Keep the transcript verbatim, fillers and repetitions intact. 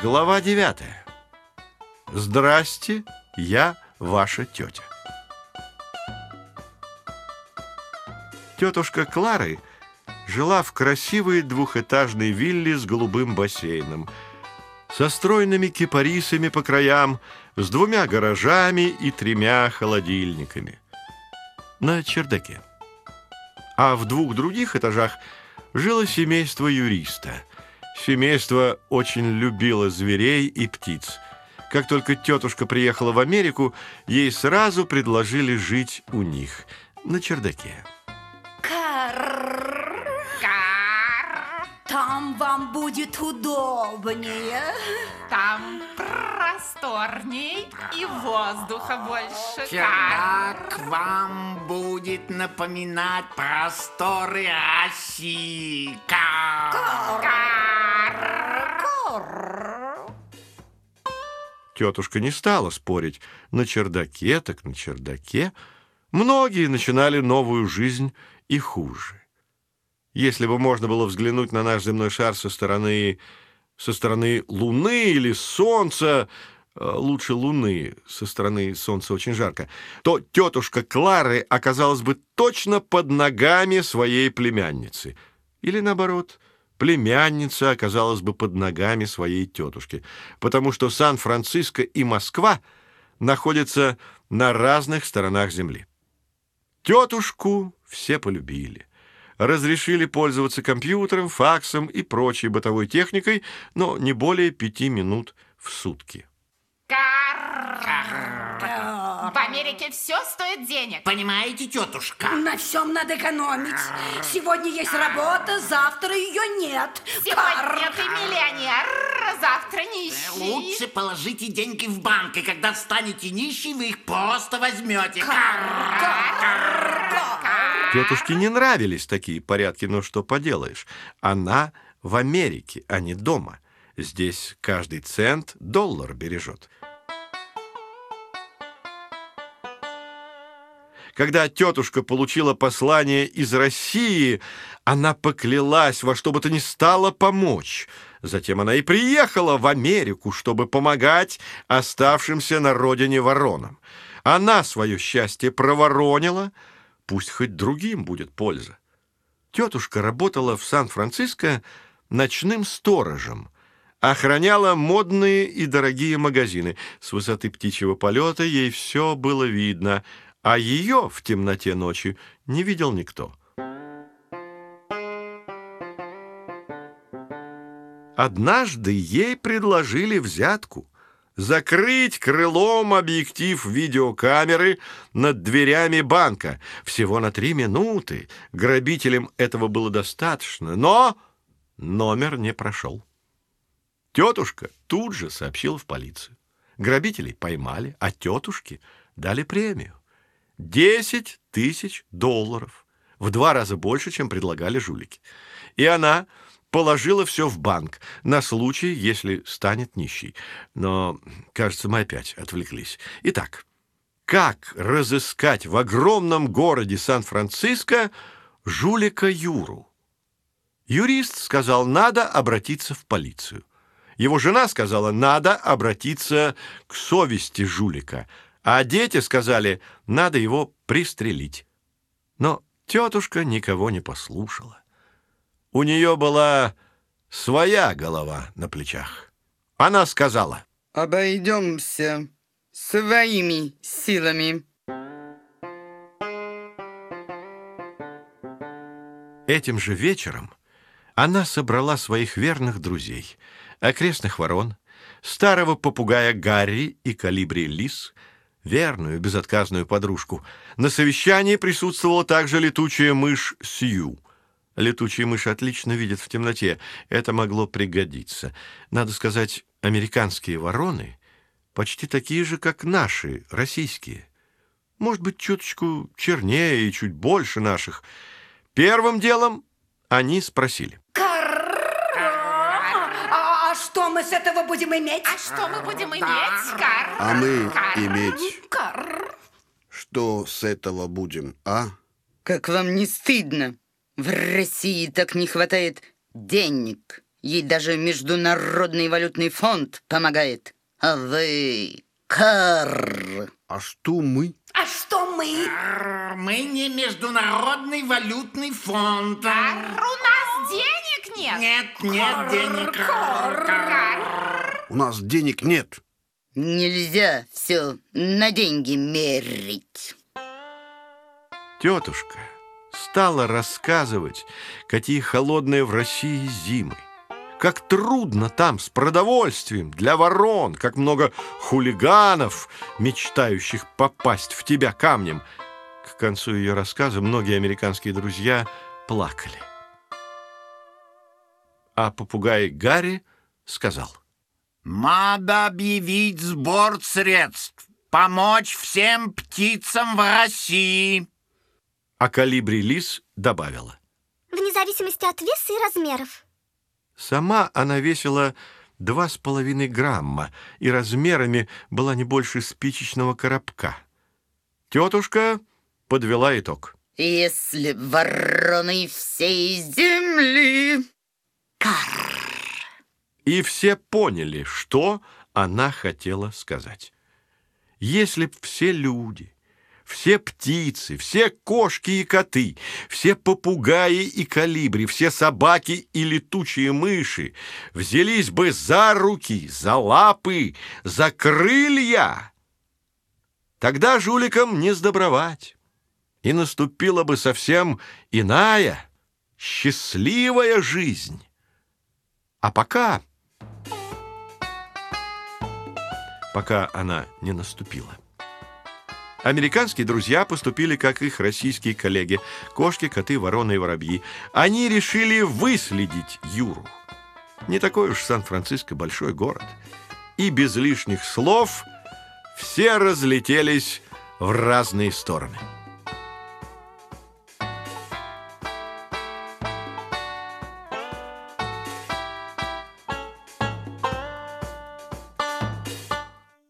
Глава девятая. Здрасте, я ваша тетя. Тетушка Клары жила в красивой двухэтажной вилле с голубым бассейном, со стройными кипарисами по краям, с двумя гаражами и тремя холодильниками на чердаке. А в двух других этажах жило семейство юриста. Семейство очень любило зверей и птиц. Как только тетушка приехала в Америку, ей сразу предложили жить у них на чердаке. Карр. Кар. Там вам будет удобнее. Там просторней и воздуха больше. Чердак вам будет напоминать просторы России. Кар. Кар. Карр. Тетушка не стала спорить. На чердаке, так на чердаке. Многие начинали новую жизнь и хуже. Если бы можно было взглянуть на наш земной шар со стороны, со стороны Луны или Солнца, лучше Луны, со стороны Солнца очень жарко, то тетушка Клары оказалась бы точно под ногами своей племянницы. Или наоборот, племянница оказалась бы под ногами своей тетушки, потому что Сан-Франциско и Москва находятся на разных сторонах Земли. Тетушку все полюбили. Разрешили пользоваться компьютером, факсом и прочей бытовой техникой, но не более пяти минут в сутки. Кар. В Америке все стоит денег. Понимаете, тетушка? На всем надо экономить. Сегодня есть работа, завтра ее нет. Сегодня ты миллионер, завтра нищий. Лучше положите деньги в банк, и когда станете нищий, вы их просто возьмете. Тетушке не нравились такие порядки, но что поделаешь? Она в Америке, а не дома. Здесь каждый цент доллар бережет. Когда тетушка получила послание из России, она поклялась во что бы то ни стало помочь. Затем она и приехала в Америку, чтобы помогать оставшимся на родине воронам. Она свое счастье проворонила, пусть хоть другим будет польза. Тетушка работала в Сан-Франциско ночным сторожем, охраняла модные и дорогие магазины. С высоты птичьего полета ей все было видно, а ее в темноте ночи не видел никто. Однажды ей предложили взятку — закрыть крылом объектив видеокамеры над дверями банка. Всего на три минуты. Грабителям этого было достаточно, но номер не прошел. Тетушка тут же сообщила в полицию. Грабителей поймали, а тетушке дали премию. Десять тысяч долларов. В два раза больше, чем предлагали жулики. И она положила все в банк на случай, если станет нищей. Но, кажется, мы опять отвлеклись. Итак, как разыскать в огромном городе Сан-Франциско жулика Юру? Юрист сказал, надо обратиться в полицию. Его жена сказала, надо обратиться к совести жулика. А дети сказали, надо его пристрелить. Но тетушка никого не послушала. У нее была своя голова на плечах. Она сказала: обойдемся своими силами. Этим же вечером она собрала своих верных друзей, окрестных ворон, старого попугая Гарри и колибри Лис, верную, безотказную подружку. На совещании присутствовала также летучая мышь Сью. Летучие мыши отлично видят в темноте. Это могло пригодиться. Надо сказать, американские вороны почти такие же, как наши, российские. Может быть, чуточку чернее и чуть больше наших. Первым делом они спросили: А что мы с этого будем иметь? А что мы будем иметь, Кар? А мы Кар. иметь Карр. что с этого будем, а? Как вам не стыдно? В России так не хватает денег. Ей даже Международный валютный фонд помогает. А вы... Карр. А что мы? А что мы? Р, Мы не Международный валютный фонд. Ар, у нас денег нет. Нет, нет денег. Р, Ар. У нас денег нет. Нельзя все на деньги мерить. Тетушка стала рассказывать, какие холодные в России зимы, как трудно там с продовольствием для ворон, как много хулиганов, мечтающих попасть в тебя камнем. К концу ее рассказа многие американские друзья плакали. А попугай Гарри сказал: Надо объявить сбор средств, помочь всем птицам в России. А Колибри Лис добавила: Вне зависимости от веса и размеров. сама она весила два с половиной грамма и размерами была не больше спичечного коробка. Тетушка подвела итог. Если вороны всей земли... И все поняли, что она хотела сказать. Если б все люди, все птицы, все кошки и коты, все попугаи и колибри, все собаки и летучие мыши взялись бы за руки, за лапы, за крылья, тогда жуликам не сдобровать, и наступила бы совсем иная, счастливая жизнь. А пока... пока она не наступила. Американские друзья поступили, как их российские коллеги: кошки, коты, вороны и воробьи. Они решили выследить Юру. Не такой уж Сан-Франциско большой город. И без лишних слов все разлетелись в разные стороны.